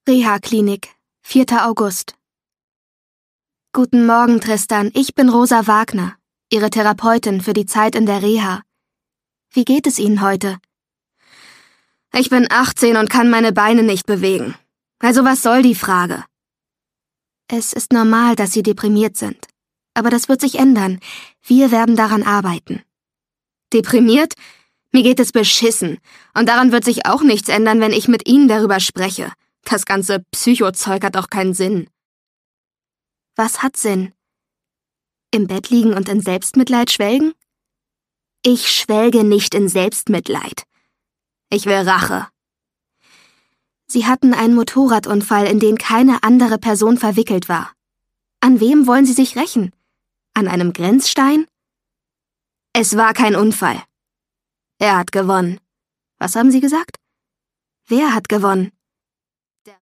Reha-Klinik, 4. August. Guten Morgen, Tristan. Ich bin Rosa Wagner, Ihre Therapeutin für die Zeit in der Reha. Wie geht es Ihnen heute? Ich bin 18 und kann meine Beine nicht bewegen. Also was soll die Frage? Es ist normal, dass Sie deprimiert sind. Aber das wird sich ändern. Wir werden daran arbeiten. Deprimiert? Mir geht es beschissen. Und daran wird sich auch nichts ändern, wenn ich mit Ihnen darüber spreche. Das ganze Psychozeug hat auch keinen Sinn. Was hat Sinn? Im Bett liegen und in Selbstmitleid schwelgen? Ich schwelge nicht in Selbstmitleid. Ich will Rache. Sie hatten einen Motorradunfall, in den keine andere Person verwickelt war. An wem wollen Sie sich rächen? An einem Grenzstein? Es war kein Unfall. Er hat gewonnen. Was haben Sie gesagt? Wer hat gewonnen?